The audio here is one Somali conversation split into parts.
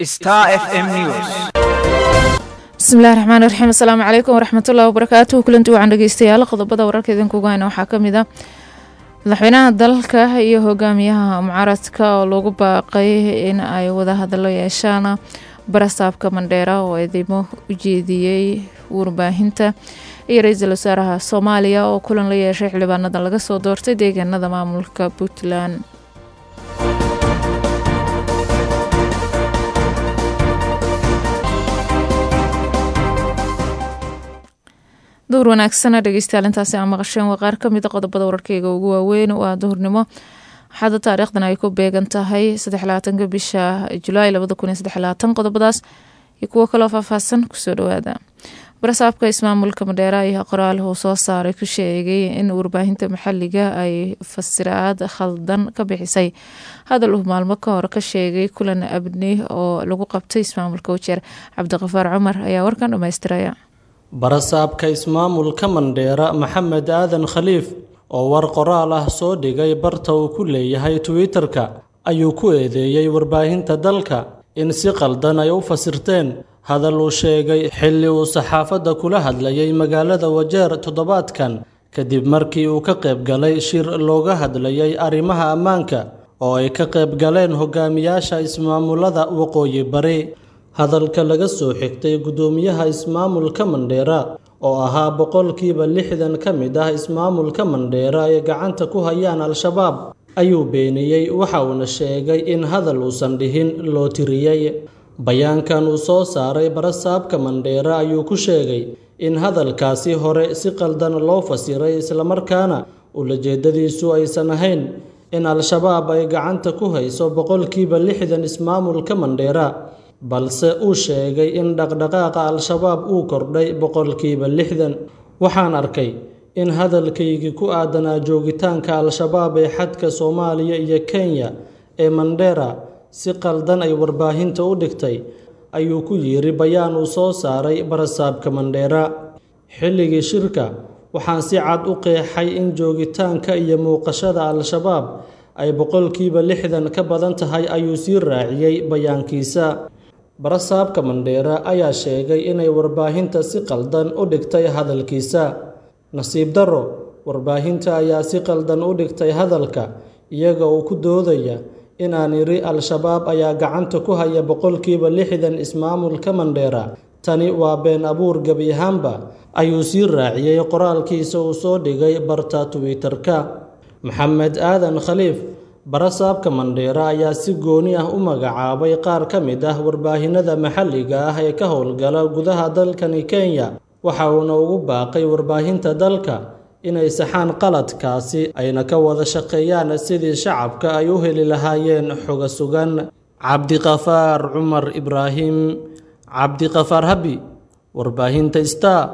Star FM News. Bismillaahi Raxmaani Raxiim. Assalaamu calaykum waraxmatullaahi wabarakaatuh. Kulanti waxaan dhageystayaal qodobada wararka idinkugu hayna waxaa ka mid ah madaxweynaha dalka iyo hogaamiyaha mucaaradka oo loogu baaqay in ay wada hadallo yeeshaan barasaabka Mandheera oo idimo u jeediyay warbaahinta iyo ra'iisul wasaaraha Soomaaliya oo kulan la yeeshay xildhibaanada laga soo doortay deegaanada maamulka Puntland. door wanaagsan dhageystayaal intaasi aan maqasheen waa qaar ka mid ah qodobada wararkayga ugu waaweyn waa duhurnimo waxaad taariikhdan ay ku beegan tahay 23 bisha July 2023 qodobadaas iyo kuwa kale oo faahfaahsan ku soo dhawaada barasaabka ismaamulka Mandheera ayaa qoraal uu soo saaray ku sheegay in warbaahinta maxalliga ay fasiraad khaldan ka bixisay hadal uu maalmo ka hor ka sheegay kulan abni oo lagu qabtay ismaamulka Wajeer. Cabdiqafaar Cumar ayaa warkan dhameystiraya. barasaabka ismaamulka Mandheera Maxamed Aadan Khaliif oo war qoraal ah soo dhigay barta uu ku leeyahay Twitter-ka ayuu ku eedeeyay warbaahinta dalka in si qaldan ay u fasirteen hadal uu sheegay xilli uu saxaafadda kula hadlayay magaalada Wajeer toddobaadkan kadib markii uu ka qayb galay shir looga hadlayay arrimaha ammaanka oo ay ka qayb galeen hogaamiyaasha ismaamulada waqooyi bari. hadalka laga soo xigtay gudoomiyaha ismaamulka Mandheera oo ahaa 60% ka mid ah ismaamulka Mandheera ee gacanta ku hayaan Al-Shabaab ayuu beeniyay waxa uu sheegay in hadal uusan dhihin loo tiriyay. bayaankan uu soo saaray barasaabka Mandheera ayuu ku sheegay in hadalkaasi hore si qaldan loo fasiray isla markaana ujeedadiisu aysan ahayn in Al-Shabaab ay gacanta ku hayso 60% ismaamulka Mandheera balse uu sheegay in dhaqdhaqaaqa Al-Shabaab uu kordhay 60%. waxaan arkay in hadalkaygii ku aadanaa joogitaanka Al-Shabaab ee xadka Soomaaliya iyo Kenya ee Mandheera si qaldan ay warbaahinta u dhigtay ayuu ku yiri bayaan uu soo saaray barasaabka Mandheera. xilligii shirka waxaan si cad u qeexay in joogitaanka iyo muuqashada Al-Shabaab ay 60% ka badan tahay ayuu sii raaciyay bayaankiisa. barasaabka Mandheera ayaa sheegay inay warbaahinta si qaldan u dhigtay hadalkiisa. nasiib daro warbaahinta ayaa si qaldan u dhigtay hadalka iyaga oo ku doodaya inaan yiri Al-Shabaab ayaa gacanta ku haya 60% ismaamulka Mandheera. tani waa been abuur gabi ahaanba ayuu sii raaciyay qoraalkiisa uu soo dhigay barta Twitter-ka. Maxamed Aadan Khaliif barasaabka Mandheera ayaa si gooni ah u magacaabay qaar ka mid ah warbaahinada maxalliga ah ee ka howlgala gudaha dalkani Kenya waxa uuna ugu baaqay warbaahinta dalka inay saxaan qaladkaasi ayna ka wada shaqeeyaan sidii shacabka ay u heli lahaayeen xog sugan. Cabdiqafaar Cumar Ibraahim Cabdiqafaar Habi warbaahinta Star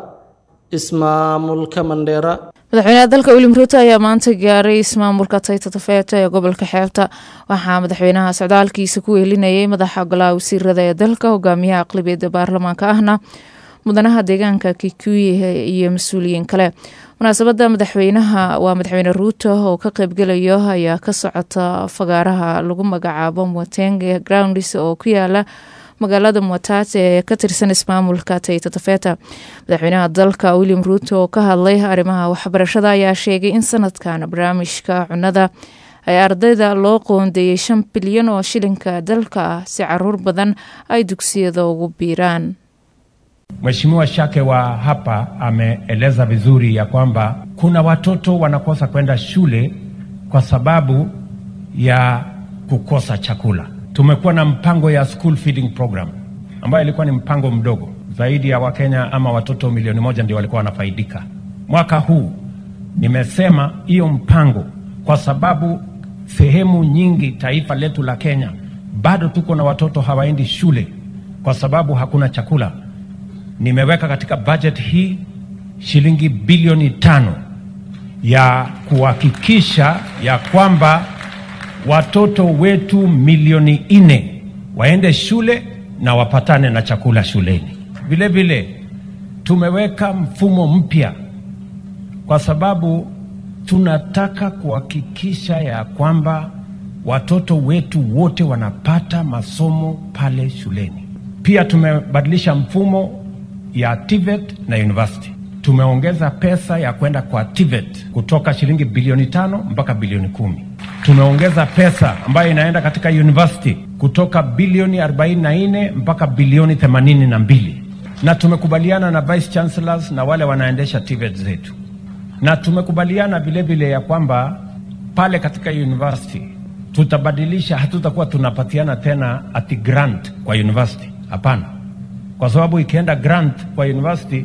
ismaamulka Mandheera. madaxweynaha dalka William Ruto ayaa maanta gaaray ismaamulka Taita Taveta ee gobolka Xeebta. waxaa madaxweynaha socdaalkiisa ku weelinayay madaxa golaha wasiirada ee dalka hogaamiyaha aqlabiyadda baarlamaanka ahna mudanaha deegaanka Kikuyu iyo mas'uuliyiin kale. munaasabada madaxweyne Ruto oo ka qaybgalayo ayaa ka socota fagaaraha lagu magacaabo Mwatenge Grounds oo ku yaala magaalada Mwatate ee ka tirsan ismaamulka Taita Taveta. madaxweynaha dalka William Ruto oo ka hadlay arrimaha waxbarashada ayaa sheegay in sanadkan barnaamijka cunada ay ardayda loo qoondeeyay 5 bilyan oo shilinka dalka si caruur badan ay dugsiyada ugu biiraan. Mheshimiwa Shake wa hapa ameeleza vizuri ya kwamba kuna watoto wanakosa kwenda shule kwa sababu ya kukosa chakula. Tumekuwa na mpango ya school feeding program ambayo ilikuwa ni mpango mdogo. Zaidi ya Wakenya ama watoto milioni 1 ndio walikuwa wanafaidika. Mwaka huu nimesema hiyo mpango kwa sababu sehemu nyingi taifa letu la Kenya bado tuko na watoto hawaendi shule kwa sababu hakuna chakula. Nimeweka katika budget hii shilingi bilioni 5 ya kuhakikisha ya kwamba watoto wetu milioni 4 waende shule na wapatane na chakula shuleni. Vile vile tumeweka mfumo mpya kwa sababu tunataka kuhakikisha ya kwamba watoto wetu wote wanapata masomo pale shuleni. Pia tumebadilisha mfumo ya TVET na university. Tumeongeza pesa ya kwenda kwa TVET kutoka shilingi bilioni 5 mpaka bilioni 10. Tumeongeza pesa ambayo inaenda katika university kutoka bilioni 44 mpaka bilioni 82. Na tumekubaliana na vice chancellors na wale wanaendesha TVET zetu. Na tumekubaliana vile vile ya kwamba pale katika university tutabadilisha, hatutakuwa tunapatiana tena ati grant kwa university. Hapana. Kwa sababu ikienda grant kwa university,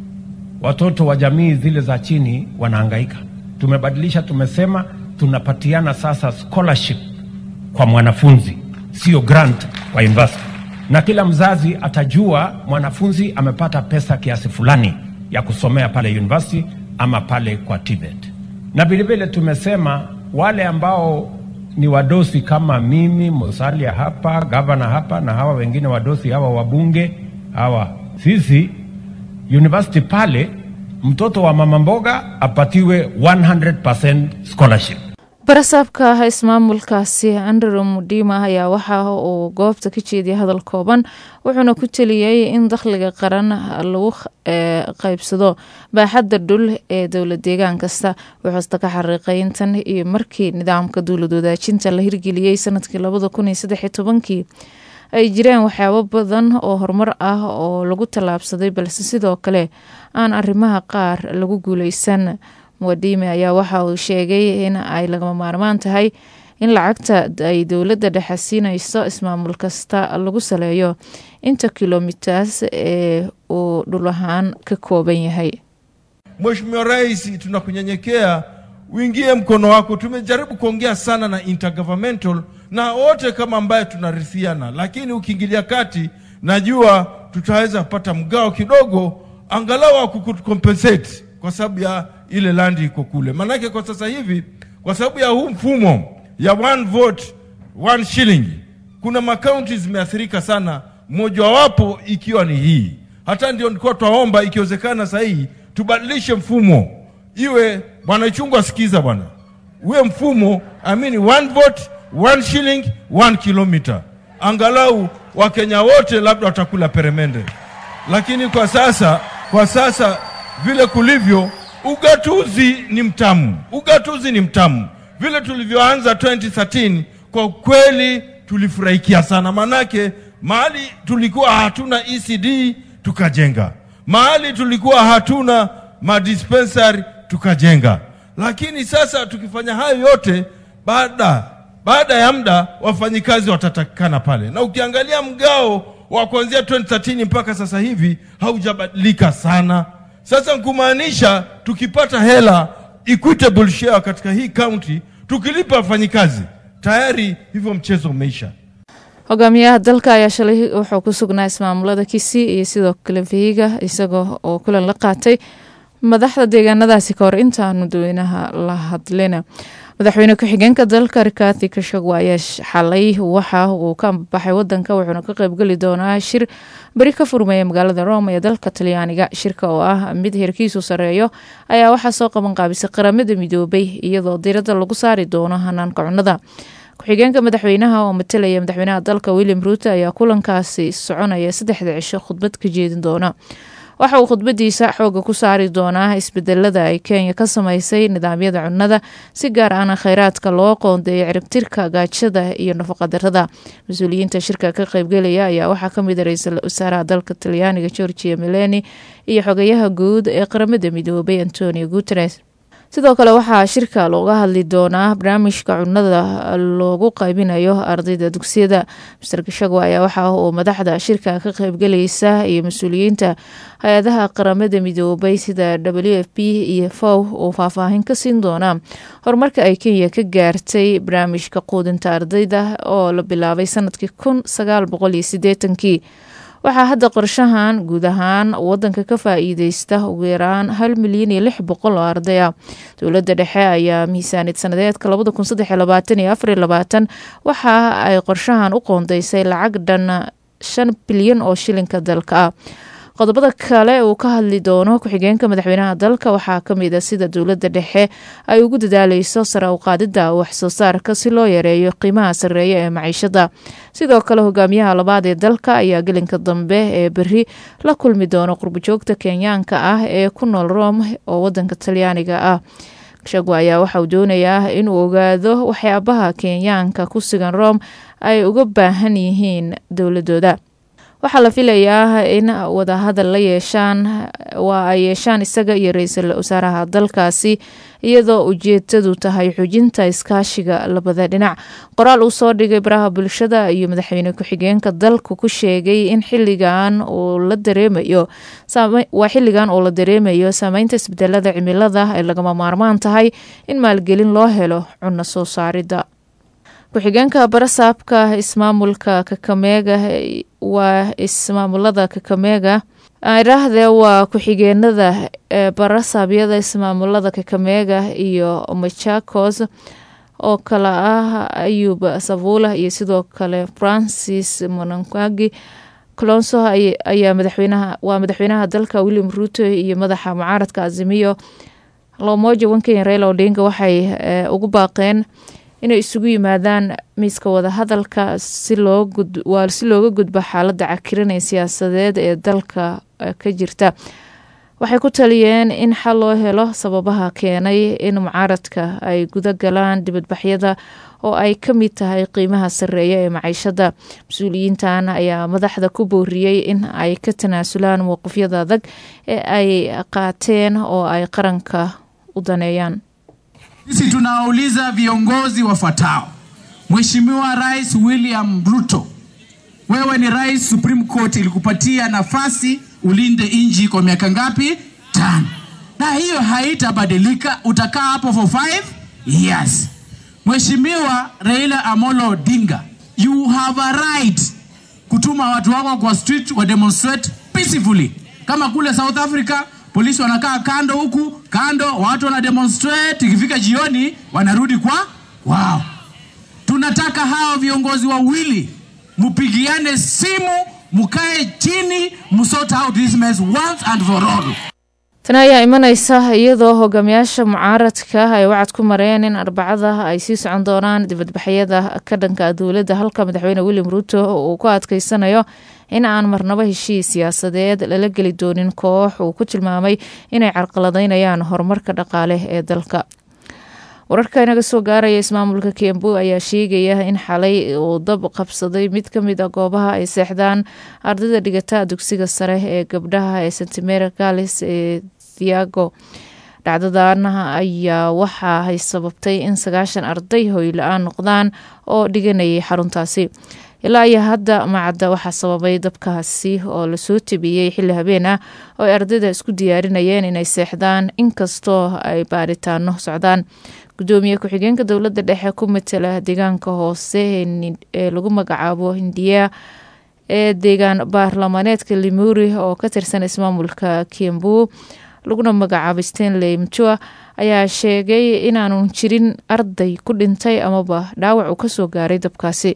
watoto wa jamii zile za chini wanahangaika. Tumebadilisha, tumesema tunapatiana sasa scholarship kwa mwanafunzi, sio grant kwa university. Na kila mzazi atajua mwanafunzi amepata pesa kiasi fulani ya kusomea pale university ama pale kwa TVET. Na vile vile tumesema wale ambao ni wadosi kama mimi, Musalia hapa, governor hapa, na hawa wengine wadosi hawa wabunge hawa, sisi university pale mtoto wa mama mboga apatiwe 100% scholarship. barasaabka ismaamulkaasi Andrew Mudima ayaa waxa uu goobta ka jeediyay hadal kooban, wuxuuna ku taliyay in dakhliga qaran lagu qaybsado baaxadda dhul ee dowlad deegaan kasta. wuxuu ka xariiqay intan iyo markii nidaamka dowlad wadaajinta la hirgeliyay sanadkii 2013 ay jireen waxyaabo badan oo horumar ah oo lagu talaabsaday, balse sidoo kale aan arrimaha qaar lagu guuleysan. Mudime ayaa waxa uu sheegay in ay lagama maarmaan tahay in lacagta ay dowladda dhexe siinayso ismaamul kasta lagu saleeyo inta kilometers ee uu dhul ahaan ka kooban yahay. Mheshimiwa Rais, tunakunyenyekea uingie mkono wako. Tumejaribu kuongea sana na intergovernmental na wote kama ambaye tunarithiana, lakini ukiingilia kati najua tutaweza kupata mgao kidogo angalau kukucompensate kwa sababu ya ile land iko kule. Manake kwa sasa hivi kwa sababu ya huu mfumo ya one vote one shilling kuna makaunti zimeathirika sana, mmoja wapo ikiwa ni hii. Hata ndio nilikuwa tuomba ikiwezekana sahihi tubadilishe mfumo iwe, bwana Ichung'wah sikiza bwana, uwe mfumo one vote one shilling 1 kilometer, angalau Wakenya wote labda watakula peremende. Lakini kwa sasa vile kulivyo ugatuzi ni mtamu. Vile tulivyoanza 2013 kwa kweli tulifurahikia sana, manake mahali tulikuwa hatuna ECD tukajenga, mahali tulikuwa hatuna madispensary tukajenga. Lakini sasa tukifanya hayo yote, baada ya muda wafanyikazi watatakikana pale. Na ukiangalia mgao wa kuanzia 2013 mpaka sasa hivi haujabadilika sana. Sasa kumaanisha tukipata hela equitable share katika hii county, tukilipa wafanyikazi tayari hivyo mchezo umeisha. Hogaamiyaha dalka ayaa shalay wuxuu ku sugnaa ismaamulada Kisii iyo sidoo kale Vihiga, isagoo oo kulan la qaatay madaxda deegaanadaasi ka hor intaanu dadweynaha la hadlina. madaxweyne ku-xigeenka dalka Rigathi Gachagua ayaa xalay waxa uu ka baxay wadanka, wuxuuna ka qaybgali doonaa shir bari ka furmaya magaalada Rome ee dalka Talyaaniga. shirka oo ah mid heerkiisu sareeyo ayaa waxa soo qaban qaabisay qaramada midoobay iyadoo diiradda lagu saari doono hanaanka cunnada. ku-xigeenka madaxweynaha oo matalaya madaxweynaha dalka William Ruto ayaa kulankaasi soconaya 3 cisho khudbad ka jeedin doona. waxa uu khudbadiisa xooga ku saari doonaa isbedelada ay Kenya ka samaysay nidaamyada cunnada, si gaar ah kheyraadka loo qoondeeyo ciribtirka gaajada iyo nafaqo darrada. mas-uuliyiinta shirka ka qaybgalaya ayaa waxaa ka mid ah ra'iisul wasaaraha dalka Talyaaniga Giorgia Meloni iyo xogayaha guud ee qaramada midoobay Antonio Guterres. sidoo kale waxaa shirka looga hadli doonaa barnaamijka cunnada loogu qaybinayo ardayda dugsiyada. Mr. Gachagua ayaa waxa uu madaxda shirka ka qaybgalaysa iyo mas-uuliyiinta hay-adaha qaramada midoobay sida WFP iyo FAO oo faahfaahin ka siin doona horumarka ay Kenya ka gaartay barnaamijka quudinta ardayda oo la bilaabay sanadkii 1980. waxaa hadda qorshahan guud ahaan wadanka ka faa'iideysta ugu yaraan 1,600,000 oo arday ah. dowladda dhexe ayaa miisaaniyad sanadeedka 2023 waxa ay qorshahan u qoondeysay lacag dhan 5 bilyan oo shilinka dalka ah. qodobada kale uu ka hadli doono ku-xigeenka madaxweynaha dalka waxaa ka mid ah sida dowladda dhexe ay ugu dadaaleyso sare u qaadida wax soo saarka si loo yareeyo qiimaha sarreeya ee maciishada. sidoo kale hogaamiyaha labaad ee dalka ayaa gelinka dambe ee beri la kulmi doono qurbojoogta Kenyaanka ah ee ku nool Rome oo wadanka Talyaaniga ah. Gachagua ayaa waxa uu doonayaa inuu ogaado waxyaabaha Kenyaanka ku sugan Rome ay uga baahan yihiin dowladooda. waxaa la filayaa in wadahadal la yeeshaan isaga iyo ra'iisul wasaaraha dalkaasi iyadoo ujeedadu tahay xoojinta iskaashiga labada dhinac. qoraal uu soo dhigay baraha bulshada iyo madaxweyne ku-xigeenka dalku ku sheegay in xilligan uu la dareemayo saameynta isbedelada cimilada ay lagama maarmaan tahay in maalgelin loo helo cunno soo saarida. ku-xigeenka barasaabka ismaamulka Kakamega waa ismaamulada Kakamega waa ku-xigeenada barasaabyada ismaamulada Kakamega iyo Machakos oo kala ah Ayub Savula iyo sidoo kale Francis Mnangagwa Kalonzo ayaa madaxweynaha dalka William Ruto iyo madaxa mucaaradka Azimio la Umoja Kenya Raila Odinga waxay ugu baaqeen inay isugu yimaadaan miiska wada hadalka si looga gudbo xaaladda cakiran ee siyaasadeed ee dalka ka jirta. waxay ku taliyeen in xal loo helo sababaha keenay in mucaaradka ay guda galaan dibadbaxyada oo ay ka mid tahay qiimaha sarreeya ee maciishada. mas-uuliyiintan ayaa madaxda ku booriyey in ay ka tanaasulaan mowqifyada adag ee ay qaateen oo ay qaranka u daneeyaan. Sisi tunauliza viongozi wafuatao. Mheshimiwa Rais William Ruto, wewe ni Rais, Supreme Court ilikupatia nafasi ulinde inji kwa miaka ngapi? 5. Na hiyo haitabadilika, utakaa hapo for 5 years. Mheshimiwa Raila Amolo Odinga, you have a right kutuma watu wako kwa street wa demonstrate peacefully. Kama kule South Africa, polisi wanakaa kando huku, watu wana demonstrate, ikifika jioni wanarudi kwa wow. Tunataka hao viongozi wawili mupigiane simu, mukae chini, musort out this mess once and for all. Tani ayaa imanaysa iyadoo hogaamiyaasha mucaaradka ay wacad ku mareen in Arbacada ay sii socon doonaan dibadbaxyada ka dhanka dowladda, halka madaxweyne William Ruto uu ku adkeysanayo in aan marnaba heshiis siyaasadeed lala geli doonin koox uu ku tilmaamay inay carqaladeynayaan horumarka dhaqaale ee dalka. wararka inaga soo gaaraya ismaamulka Kiambu ayaa sheegaya in xalay uu dab qabsaday mid ka mid ah goobaha ay seexdaan ardayda dhigata dugsiga sare ee gabdhaha ee St. Mary Girls ee Thiago. dhacdadan ayaa waxa ay sababtay in 90 arday hoy la'aan noqdaan oo dhiganayay xaruntaasi. ilaa iyo hadda macadda waxaa sababay dabkaasi oo la soo tibiyey xilli habeen ah oo ay ardayda isku diyaarinayeen inay seexdaan inkastoo ay baaritaano socdaan. gudoomiye ku-xigeenka dowladda dhexe ku matala deegaanka hoose ee lagu magacaabo Hindiya ee deegaan baarlamaneedka Limuru oo ka tirsan ismaamulka Kiambu laguna magacaabo Stanley Mchua ayaa sheegay inaanu jirin arday ku dhintay amaba dhaawac uu ka soo gaaray dabkaasi.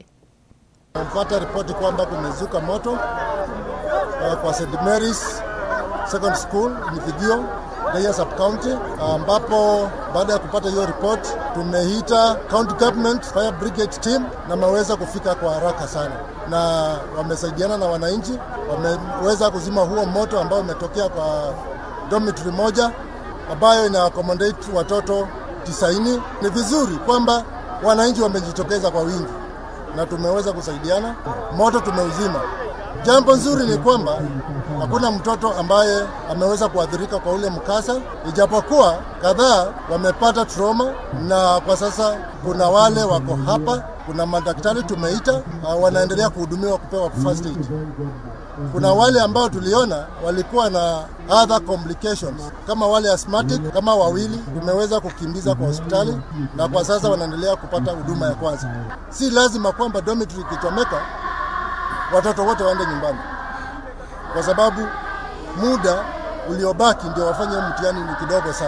Mpata ripoti kwamba kumezuka moto kwa St. Mary's Second School Mithigio Deya Sub County, ambapo baada ya kupata hiyo report tumeita County Government Fire Brigade Team na wameweza kufika kwa haraka sana na wamesaidiana na wananchi, wameweza kuzima huo moto ambao umetokea kwa dormitory moja ambayo ina accommodate watoto 90. Ni vizuri kwamba wananchi wamejitokeza kwa wingi na tumeweza kusaidiana, moto tumeuzima. Jambo nzuri ni kwamba hakuna mtoto ambaye ameweza kuathirika kwa ule mkasa, ijapokuwa kadhaa wamepata trauma, na kwa sasa kuna wale wako hapa, kuna madaktari tumeita, wanaendelea kuhudumiwa kupewa first aid. Kuna wale ambao tuliona walikuwa na other complications kama wale asthmatic, kama wawili tumeweza kukimbiza kwa hospitali na kwa sasa wanaendelea kupata huduma ya kwanza. Si lazima kwamba dormitory kichomeka watoto wote waende nyumbani, kwa sababu muda uliobaki ndio wafanye mtihani ni kidogo sana.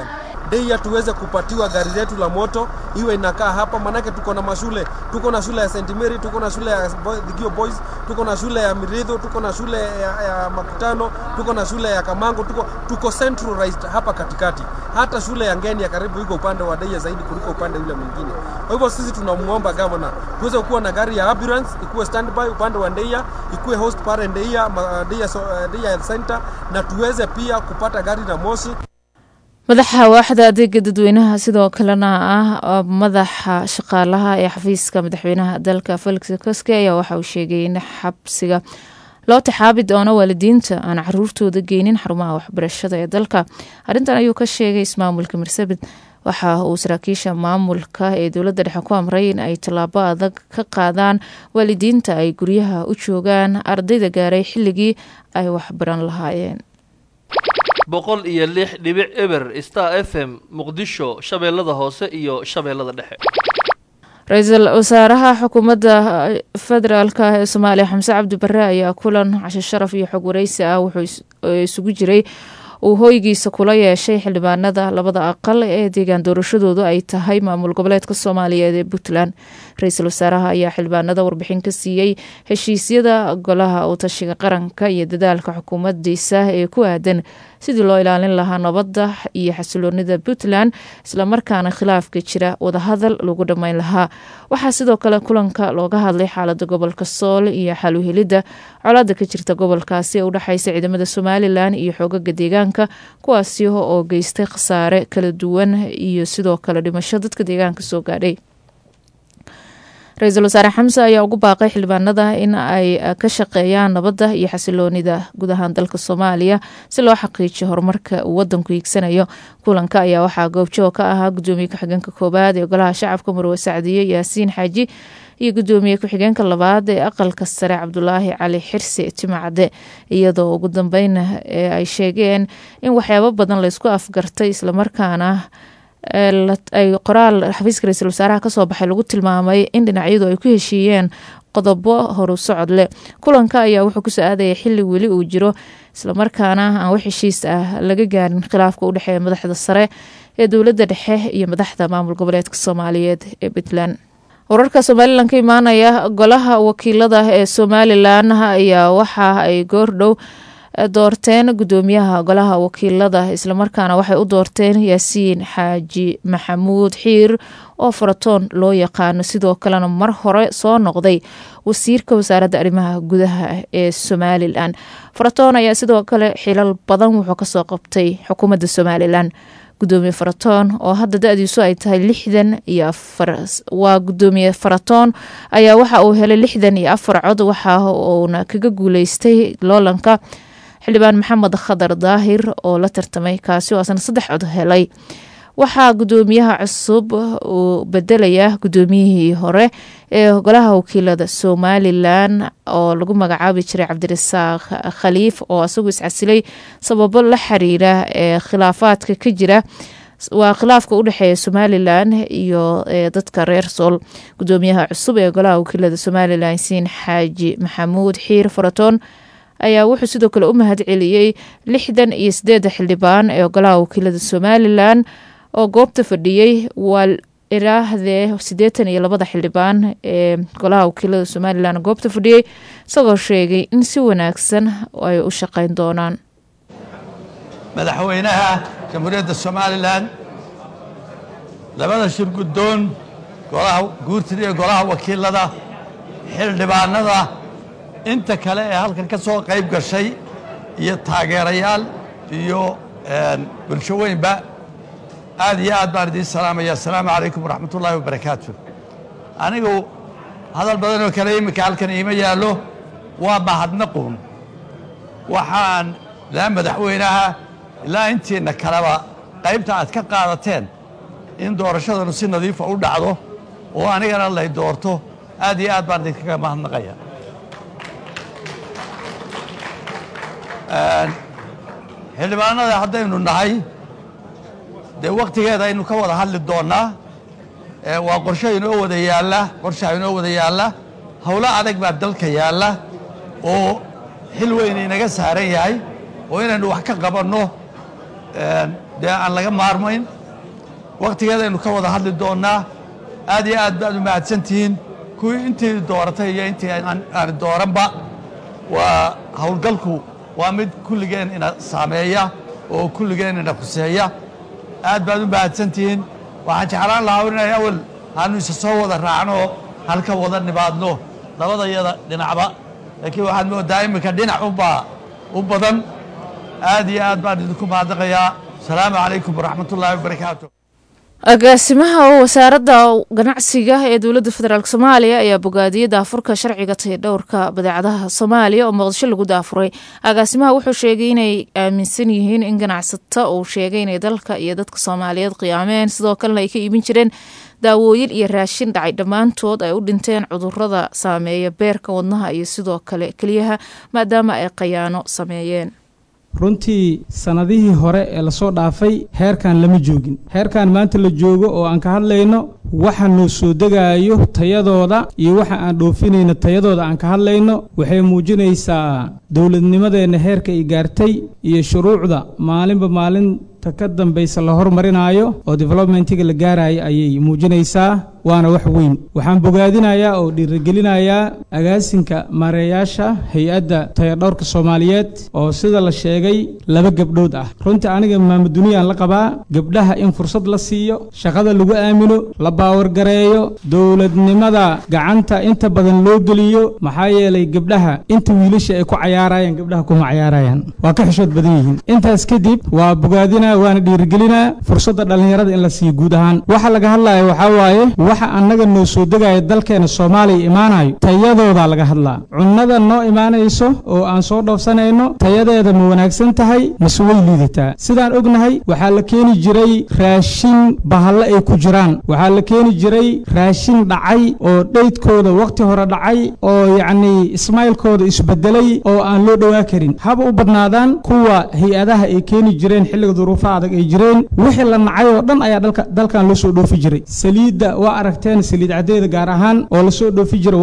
Deia tuweze kupatiwa gari letu la moto iwe inakaa hapa, manake tuko na mashule, tuko na shule ya St Mary, tuko na shule ya Thigio Boys, tuko na shule ya Miridho, tuko na shule ya Makutano, tuko na shule ya Kamango, tuko centralized hapa katikati. Hata shule ya Ngeni ya karibu iko upande wa Deia zaidi kuliko upande ule mwingine. Kwa hivyo sisi tunamuomba governor tuweze kuwa na gari ya ambulance ikuwe standby upande wa Deia, ikuwe host pale Deia Health Center, na tuweze pia kupata gari la moshi. madaxa waaxda adeega dadweynaha sidoo kalena ah madaxa shaqaalaha ee xafiiska madaxweynaha dalka Felix Koske ayaa waxa uu sheegay in xabsiga loo taxaabi doono waalidiinta aan caruurtooda geynin xarumaha waxbarashada ee dalka. Arrintan ayuu ka sheegay ismaamulka Marsabit. waxa uu saraakiisha maamulka ee dowladda dhexe ku amray in ay tallaabo adag ka qaadaan waalidiinta ay guryaha u joogaan ardayda gaaray xilligii ay waxbaran lahaayeen. 106.0 Star FM Muqdisho shabeellada hoose iyo shabeellada dhexe. Ra'iisul Wasaaraha Xukuumadda Federaalka ee Soomaaliya Xamse Cabdi Barre ayaa kulan casho sharaf iyo xog wareysi ah wuxuu isugu jiray uu hoygiisa kula yeeshay xildhibaanada labada aqal ee deegaan doorashadoodu ay tahay maamul goboleedka Soomaaliyeed ee Puntland. Ra'iisul Wasaaraha ayaa xildhibaanada warbixin ka siiyay heshiisyada golaha u tashiga qaranka iyo dadaalka xukuumaddiisa ee ku aadan sidii loo ilaalin lahaa nabadda iyo xasiloonida Puntland isla markaana khilaafka jira wada hadal lagu dhameyn lahaa. Waxaa sidoo kale kulanka looga hadlay xaaladda gobolka Sool iyo xal u helidda colaadda ka jirta gobolkaasi ee u dhaxaysa ciidamada Somaliland iyo xoogagga deegaanka kuwaasi oo geystay khasaare kala duwan iyo sidoo kale dhimasho dadka deegaanka soo gaadhay. Ra'iisul Wasaare Xamse ayaa ugu baaqay xildhibaanada in ay ka shaqeeyaan nabadda iyo xasiloonida guud ahaan dalka Soomaaliya si loo xaqiijiyo horumarka wadanku hiigsanayo. Kulanka ayaa waxaa goobjoog ka ahaa gudoomiye ku-xigeenka koobaad ee golaha shacabka Marwe Sacdiye Yaasiin Xaaji iyo gudoomiye ku-xigeenka labaad ee aqalka sare Cabdulaahi Cali Xirsi Timacade, iyadoo ugu dambeyn ay sheegeen in waxyaabo badan la isku afgartay isla markaana ay qoraal xafiiska ra'iisul wasaaraha ka soo baxay lagu tilmaamay in dhinacyadu ay ku heshiiyeen qodobo horu socod leh. Kulanka ayaa wuxuu ku soo aadayay xilli weli uu jiro isla markaana aan wax heshiis ah laga gaarin khilaafka u dhaxeeya madaxda sare ee dowladda dhexe iyo madaxda maamul goboleedka Soomaaliyeed ee Puntland. Wararka Somaliland ka imaanaya golaha wakiilada ee Somaliland ayaa waxa ay goordhow doorteen gudoomiyaha golaha wakiilada isla markaana waxay u doorteen Yaasiin Xaaji Maxamuud Xiir oo Faratoon loo yaqaano, sidoo kalena mar hore soo noqday wasiirka wasaaradda arrimaha gudaha ee Somaliland. Faratoon ayaa sidoo kale xilal badan wuxuu ka soo qabtay xukuumadda Somaliland. gudoomiye Faratoon oo hadda da'diisu ay tahay 64 waa gudoomiye Faratoon ayaa waxa uu helay 64 cod waxa uuna kaga guuleystay loolanka xildhibaan Maxamed Khadar Daahir oo la tartamay kaasi oo asna 3 cod helay. waxaa gudoomiyaha cusub uu bedelaya gudoomiyihii hore ee golaha wakiilada Somaliland oo lagu magacaabi jiray Cabdirasaaq Khaliif oo asagu iscasilay sababo la xiriira khilaafaadka ka jira waa khilaafka u dhaxeeya Somaliland iyo dadka reer Sool. Gudoomiyaha cusub ee golaha wakiilada Somaliland Yaasiin Xaaji Maxamuud Xiir Faratoon ayaa wuxuu sidoo kale u mahad celiyay 68 xildhibaan ee golaha wakiilada Somaliland oo goobta fadhiyay wal iraahdee 82 xildhibaan ee golaha wakiilada Somaliland goobta fadhiyay isagoo sheegay in si wanaagsan ay u shaqeyn doonaan. madaxweynaha jamhuuriyadda Somaliland labada shir gudoon golaha guurtida iyo golaha wakiilada xildhibaanada inta kale ee halkan ka soo qayb gashay iyo taageerayaal iyo bulsho weynba aad iyo aad baan idin salaamaya. assalaamu calaykum waraxmatullaahi wabarakaatu. anigu hadal badan oo kale imika halkan iima yaallo waa mahadnaquun. waxaan ilaa madaxweynaha ilaa intiina kaleba qaybta aad ka qaadateen in doorashadanu si nadiifa u dhacdo oo anigana lay doorto aad iyo aad baan idinkaga mahadnaqaya. xildhibaanada haddaynu nahay dee waqtigeeda aynu ka wada hadli doonaa. waa qorshe inoo wada yaalla howlo adag baa dalka yaalla oo xil weyn inaga saaran yahay oo inaynu wax ka qabanno dee aan laga maarmayn. waqtigeedaynu ka wada hadli doonnaa aad iyo aad baad u mahadsantihiin kuwii intii dooratay iyo intii aan dooranba waa howlgalku waa mid kulligeen ina saameeya oo kulligeen ina khuseeya aad baad u mahadsantihiin waxaan jeclaan lahaa inay awal aanu isa soo wada raacno halka wada nimaadno labadayada dhinacba laakiin waxaad moodaa iminka dhinac u badan aad iyo aad baan idinku mahadnaqayaa asalaamu calaykum waraxmatullaahi wabarakaatu agaasimaha wasaaradda ganacsiga ee dowladda federaalk soomaaliya ayaa bogaadiyey daafurka sharciga tayadhowrka badeecadaha soomaaliya oo muqdisho lagu daafuray agaasimaha wuxuu sheegay inay aaminsan yihiin in ganacsato uu sheegay inay dalka iyo dadka soomaaliyeed qiyaameen sidoo kalena ay ka iibin jireen daawooyin iyo raashin dhacay dhammaantood ay u dhinteen cudurrada saameeya beerka wadnaha iyo sidoo kale keliyaha maadaama ay khayaano sameeyeen runtii sanadihii hore ee lasoo dhaafay heerkan lama joogin heerkan maanta la joogo oo aan ka hadlayno waxa noo soo degaayo tayadooda iyo waxa aan dhoofinayno tayadooda aan ka hadlayno waxay muujinaysaa dowladnimadeenna heerka ay gaartay iyo shuruucda maalinba maalinta ka dambaysa la hormarinayo oo developmentiga la gaarayo ayay muujinaysaa waana wax weyn waxaan bogaadinayaa oo dhiirigelinayaa agaasinka maareeyaasha hay-adda tayadhowrka soomaaliyeed oo sida la sheegay 2 gabdhood ah runtii aniga maamuduniyaan la qabaa gabdhaha in fursad la siiyo shaqada lagu aamino la baawargareeyo dowladnimada gacanta inta badan loo geliyo maxaa yeelay gabdhaha inta wiilasha ay ku cayaarayaan gabdhaha kuma cayaarayaan waa ka xishood badan yihiin intaas kadib waa bogaadinaa waana dhiirigelinaa fursadda dhallinyarada in la siiyo guud ahaan waxa laga hadlayo waxaa waaye waxa annaga noo soo degaya dalkeena Soomaaliya imaanayo tayadooda laga hadlaa cunnada noo imaanayso oo aan soo dhoofsanayno tayadeeda ma wanaagsan tahay mise way liidataa sidaan ognahay waxaa la keeni jiray raashin bahalle ay ku jiraan waxaa la keeni jiray raashin dhacay oo dheydkooda waqti hore dhacay oo yacni ismailkooda isbedelay oo aan loo dhawaa karin haba u badnaadaan kuwa hay-adaha ay keeni jireen xilliga duruufaha adag ay jireen wixii la nacay oo dhan ayaa dalkan loo soo dhoofi jiray saliidda waa aragteen saliid cadeeda gaar ahaan oo la soo dhoofi jiray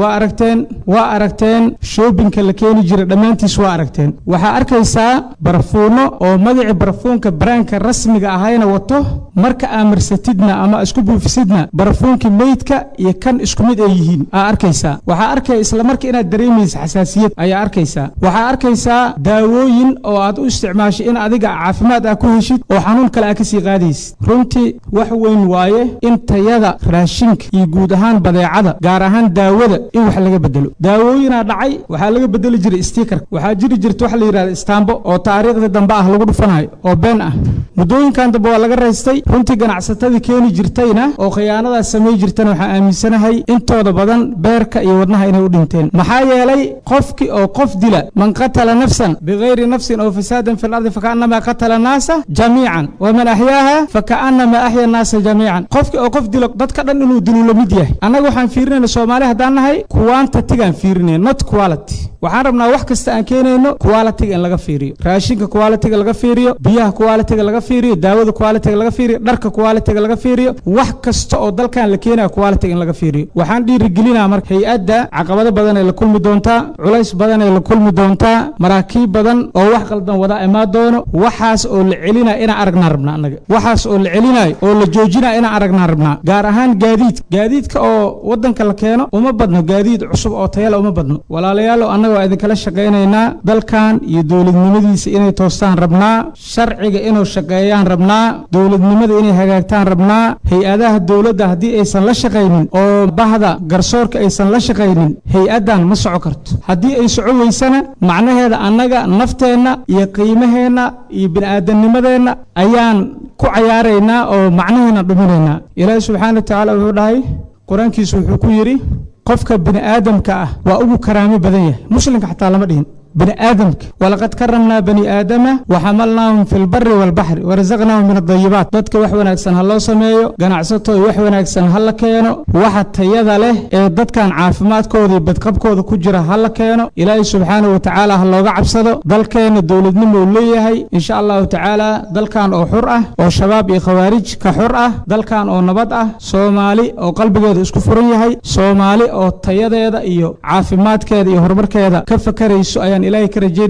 waa aragteen shoppingka la keeni jiray dhammaantiis waa aragteen waxaa arkaysaa barafuuno oo magaci barafuunka baraanka rasmiga ahayna wato marka aamarsatidna ama isku buufisidna barafuunka meydka iyo kan isku mid ay yihiin arkaysaa waxaa arkay isla marka inaad dareemaysa xasaasiyad ayaa arkaysaa waxaa arkaysaa daawooyin oo aad u isticmaashay in adiga caafimaad ah ku heshid oo xanuun kale ah ka sii qaadaysid runtii wax weyn waaye in tayada raashinka iyo guud ahaan badeecada gaar ahaan daawada in wax laga bedelo daawooyinaa dhacay waxaa laga bedeli jiray sticker waxaa jiri jirta wax la yidhahda istaambo oo taariikhda dambe ah lagu dhufanayo oo been ah muddooyinkan dambe waa laga raystay runtii ganacsatadii keeni jirtayna oo khiyaanadaas samay jirtana waxaan aaminsanahay intooda badan beerka iyo wadnaha inay u dhinteen maxaa yeelay qofkii oo qof dila man qatala nafsan bigayri nafsin oo fasaadan fi lardi fakaannamaa qatala naasa jamiican waman axyaaha fakaannamaa axya naasa jamiican qofkii oo qof dilo dadka dhan inuu dilu la mid yahay annaga waxaan fiirinayna Soomaali haddaan nahay quantity-gaan fiirinayna not quality waxaan rabnaa wax kasta aan keenayno quality-ga in laga fiiriyo raashinka quality-ga laga fiiriyo biyaha quality-ga laga fiiriyo daawada quality-ga laga fiiriyo dharka quality-ga laga fiiriyo wax kasta oo dalkan la keenayo quality-ga in laga fiiriyo waxaan dhiirigelinaa marka hay-adda caqabado badan ay la kulmi doontaa culays badan ay la kulmi doontaa maraakiib badan oo wax qaldan wada imaan doono waxaas oo la celinaa inaan aragnaa rabnaa annaga waxaas oo la celinayo oo la joojinaa inaan aragnaa rabnaa gaar ahaan gaadiidka oo wadanka la keeno uma badno gaadiid cusub oo tayala uma badno walaalayaal annaga waa idinkala shaqaynaynaa dalkan iyo dowladnimadiisa inay toostaan rabnaa sharciga inuu shaqeeyaan rabnaa dowladnimada inay hagaagtaan rabnaa hay-adaha dowladda haddii aysan la shaqaynin oo bahda garsoorka aysan la shaqaynin hay-addan ma soco karto haddii ay soco weysana macnaheeda annaga nafteenna iyo qiimaheenna iyo bini'aadamnimadeenna ayaan ku cayaaraynaa oo macnaheena dhuminaynaa ilaahi subxaana wa tacaala wuxuu dhahay qur-aankiisu wuxuu ku yidhi qofka bini'aadamka ah waa ugu karaamo badan yahay muslimka xataa lama dhihin بني آدمك ولقد كرمنا بني آدم وحملناهم في البر والبحر ورزقناهم من الطيبات dadka wax wanaagsan ha loo sameeyo ganacsato wax wanaagsan ha la keeno waxa tayada leh ee dadkan caafimaadkooda iyo badqabkooda ku jira ha la keeno ilaahay subxaanahu wa tacaala ha looga cabsado dalkeena dowladnimo uu leeyahay insha allahu tacaala dalkan oo xur ah oo shabaab iyo khawaarij ka xur ah dalkan oo nabad ah Soomaali oo qalbigeeda isku furan yahay Soomaali oo tayadeeda iyo caafimaadkeeda iyo horumarkeeda ka fakarayso ilaahay ka rajeynayna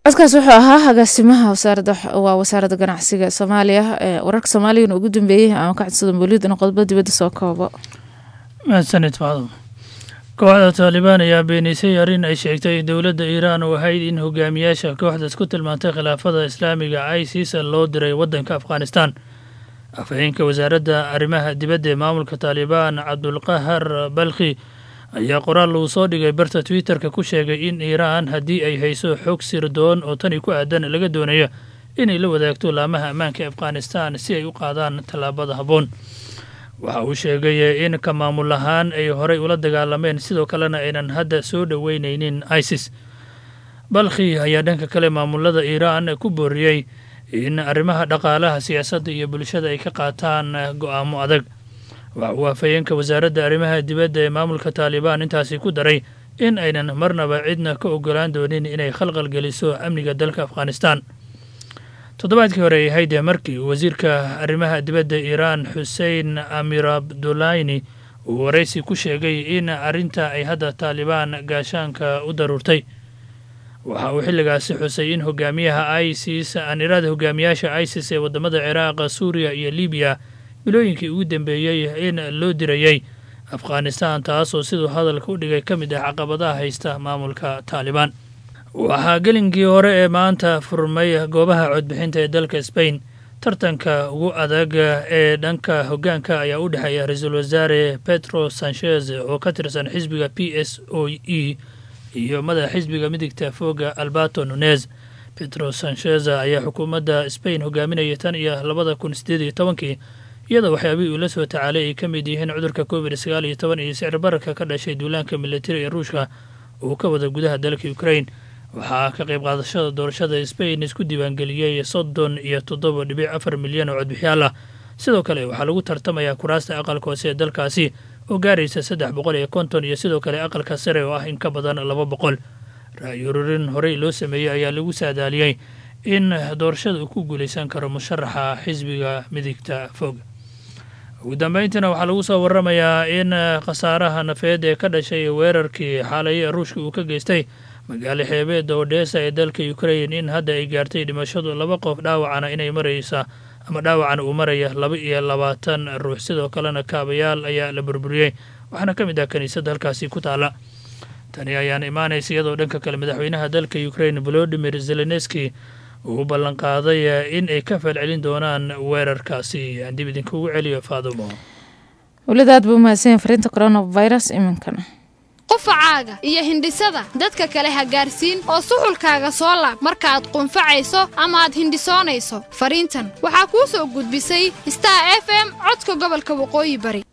codkaas wuxuu ahaa agaasimaha wasaaradda ganacsiga Soomaaliya wararka Soomaaliya ugu dambeeyay ama ka codsadan booliidna qodobada dibadda soo koobo mahadsanid Faado kooxda Taliban ayaa beenisay arrin ay sheegtay dowladda Iiraan oo ahayd in hogaamiyaasha kooxda isku tilmaantay khilaafada Islaamiga ISIS loo diray waddanka Afghanistan afhayeenka wasaaradda arrimaha dibadda ee maamulka Taliban Abdulqahar Balkhi ayaa qoraal uu soo dhigay barta Twitterka ku sheegay in Iiraan haddii ay hayso xog sirdoon oo tani ku aadan laga doonayo inay la wadaagto laamaha ammaanka Afghanistan si ay u qaadaan tallaabada habboon waxa uu sheegay in ka maamul ahaan ay horey ula dagaalameen sidoo kalena aynan hadda soo dhaweynaynin ISIS Balkhi ayaa dhanka kale maamulada Iiraan ku booriyay in arrimaha dhaqaalaha siyaasadda iyo bulshada ay ka qaataan go'aamo adag waxa uu afhayeenka wasaaradda arrimaha dibadda ee maamulka Taliban intaasi ku daray in aynan marnaba cidna ka ogolaan doonin inay khalqal geliso amniga dalka Afghanistan toddobaadkii hore ay ahayd markii wasiirka arrimaha dibadda Iiraan Hussein Amir Abdullahi uu waraysi ku sheegay in arrinta ay hadda Taliban gaashaanka u daruurtay waxa uu xilligaasi xusay in hogaamiyaasha ISIS ee wadamada Ciraaq, Suuriya iyo Libiya bilooyinkii ugu dambeeyay in loo dirayay Afghanistan taasoo sidoo hadalka u dhigay ka mid ah caqabadaha haysta maamulka Taliban waxaa gelinkii hore ee maanta furmay goobaha codbixinta ee dalka Spain tartanka ugu adag ee dhanka hoggaanka ayaa u dhexeeya ra'iisul wasaare Pedro Sanchez oo ka tirsan xisbiga PSOE iyo madaxa xisbiga midigta fooga Alberto Núñez Pedro Sanchez ayaa xukuumadda Spain hogaaminaya tan iyo 2018 iyadoo waxyaabihii uu la soo tacaalay ay ka mid yihiin cudurka COVID-19 iyo sicir bararka ka dhashay duulaanka militari ee Ruushka uu ka wada gudaha dalka Ukraine waxaa ka qayb qaadashada doorashada Spain isku diiwaangeliyay 37.4 milyan oo codbixiyaal ah sidoo kale waxaa lagu tartamayaa kuraasta aqalka hoose ee dalkaasi oo gaaraysa 350 iyo sidoo kale aqalka sare oo ah in ka badan 200 ra'yi ururin horey loo sameeyay ayaa lagu saadaaliyay in doorashada uu ku guuleysan karo musharaxa xisbiga midigta fog ugu dambeyntiina waxaa lagu soo waramayaa in khasaaraha nafeed ee ka dhashay weerarkii xaalay Ruushka uu ka geystay magaalo xeebeedda Odessa ee dalka Ukraine in hadda ay gaartay dhimashadu 2 qof dhaawacana inay maraysa ama dhaawacana uu maraya 22 ruux sidoo kalena kaabayaal ayaa la burburiyay waxaana ka mid ah kaniisadda halkaasi ku taala tani ayaan imaanaysa iyadoo dhanka kale madaxweynaha dalka Ukraine Volodymyr Zelensky uu ballan qaaday in ay ka falcelin doonaan weerarkaasi aan dib idinkugu celiyo Faadumo ولداد بوماسين فرينتا كورونا فيروس إمكانه qufacaaga iyo hindhisada dadka kale ha gaarsiin oo suxulkaaga soo laab markaad qunfacayso ama aad hindhisoonayso fariintan waxaa kuu soo gudbisay Star FM codka gobolka Waqooyi Bari